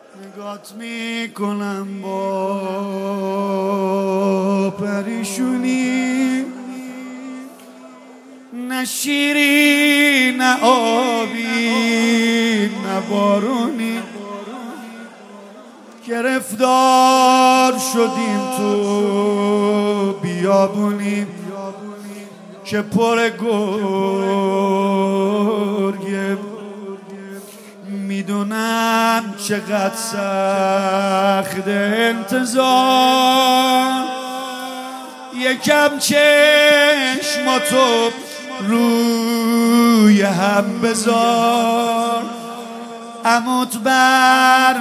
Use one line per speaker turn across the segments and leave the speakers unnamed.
نگات میکنم با پریشونی، نه شیری نه آبی نه بارونی، گرفتار شدیم تو بیابونی که پر گرگه. میدونم چقدر سخت انتظار، یکم چشماتو روی هم بذار، عموت بر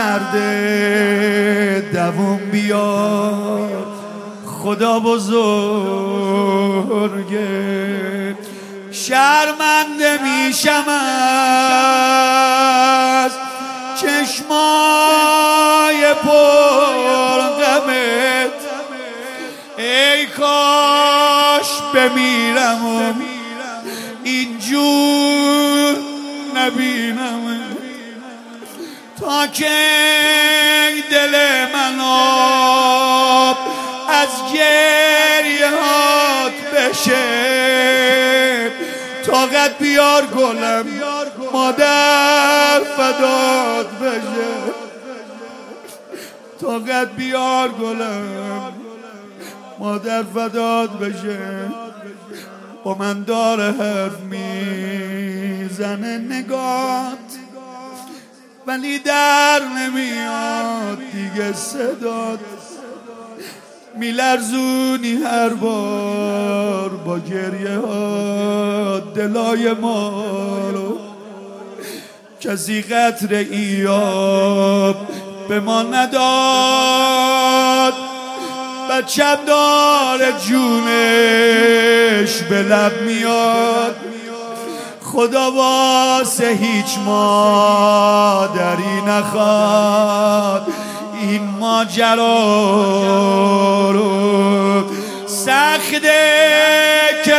میگرده دووم بیار. خدا بزرگه، شرمنده میشم از چشمای پر غمت. ای کاش بمیرم و اینجور نبینم، تا که دل من آب از گریه هات بشه. طاقت بیار گلم مادر فدات بشه، طاقت بیار گلم مادر فدات بشه. با من داره حرف میزنه نگات، ولی در نمیاد دیگه صدات. میلرزونی هر بار با گریه ها دلای ما رو، کسی قطره ایاب به ما نداد. بچم داره جونش به لب میاد، خدا واسه هیچ مادری نخواد این ماجرا رو. سخته که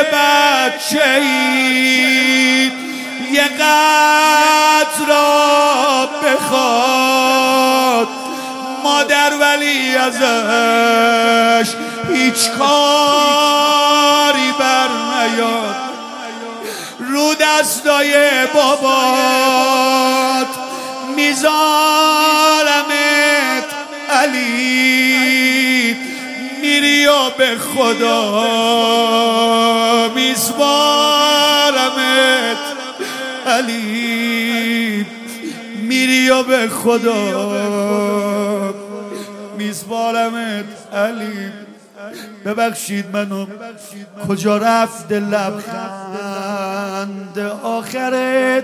بچه‌ای یه قطره بخواد مادر، ولی ازش هیچ کاری بر نیاد. رو دستای بابات میذارمت علی، میری و به خدا میسپارمت علی، میری و به خدا میسپارمت علی. ببخشید منو کجا رفت لبخند آخرت،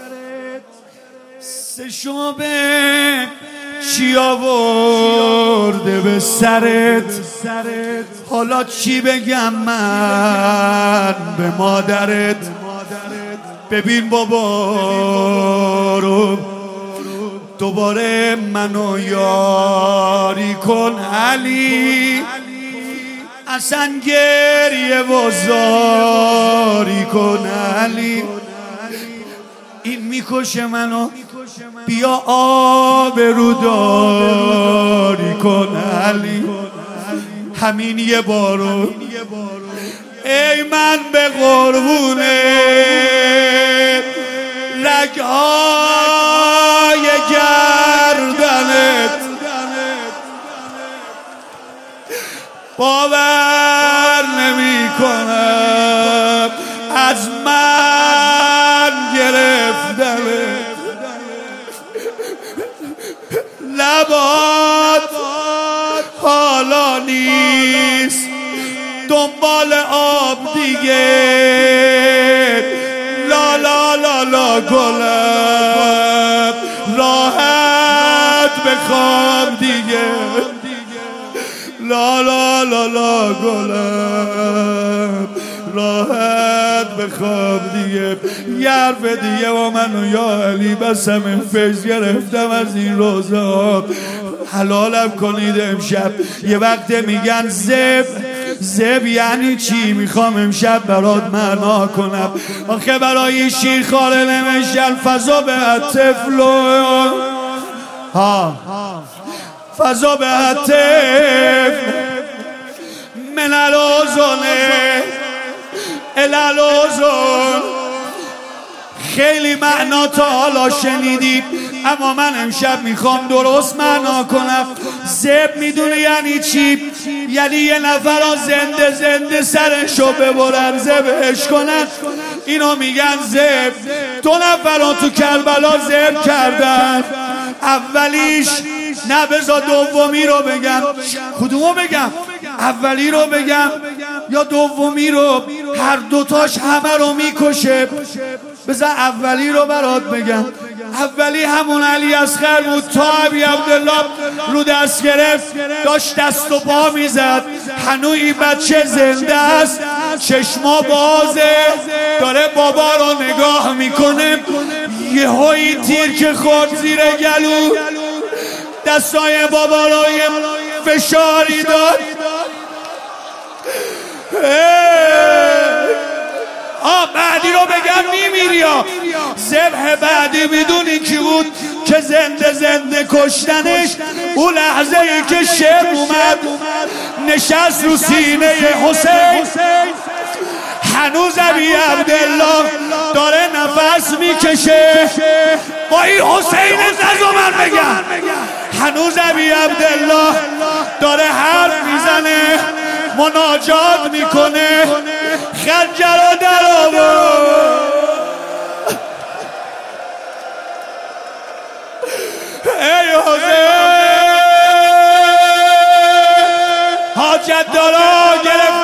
سه شعبه چی آورده به سرت. حالا چی بگم من به مادرت؟ ببین بابا رو دوباره منو یاری کن علی، اصلا گریه و زاری کن علی. این میکشه منو، بیا آبروداری کن علی، همین یه بارو. ای من به قربونه رگهای گردنت، باور نمی کنم از من گرفتنت. لبات حالا نیست دنبال آب دیگه، لا لا لا لا گلم راحت بخوام دیگه، لا لا لا لا گلم راحت بخواب دیگه. یه حرف دیگه با منو یا علی بسم فیض گرفتم از این روزا، حلالم کنید امشب. یه وقت میگن زب یعنی چی؟ میخوام امشب برات معنا کنم. آخه برای شیر خاره نمیشن فضا به طفلو فضا به هتف من الازن الالازن. خیلی معنا تا حالا شنیدید، اما من امشب میخوام درست معنا کنم. ذبح میدونی یعنی چی؟ یعنی یه نفر را زنده سرشو ببرن ذبحش کنن، اینو میگن ذبح. 2 نفر را تو کربلا ذبح کردن. اولیش نه، بذار دومی رو بگم. کدومو بگم؟ اولی رو بگم یا دومی رو؟ هر دوتاش همه رو میکشه. بذار اولی رو برات بگم. اولی همون علی اصغر بود. تا ابی عبدالله رو دست گرفت، داشت دست و پا میزد. هنوز این بچه زنده است، چشما بازه، داره بابا رو نگاه میکنه. یهو این تیر که خورد زیر گلو، دستای بابا رو یه فشاری داد. بعدی رو بگم میمیری ها. ذبح بعدی میدونی کی بود که زنده کشتنش؟ اون لحظه ای که شعر اومد نشست رو سینه حسین. هنوز ابی عبدالله داره نفس میکشه. با این حسین نزو من بگم، هنوز ابی عبدالله داره حرف میزنه، مناجات میکنه. خنجر رو در آورد. ای حسین، حاجت دارا گرفت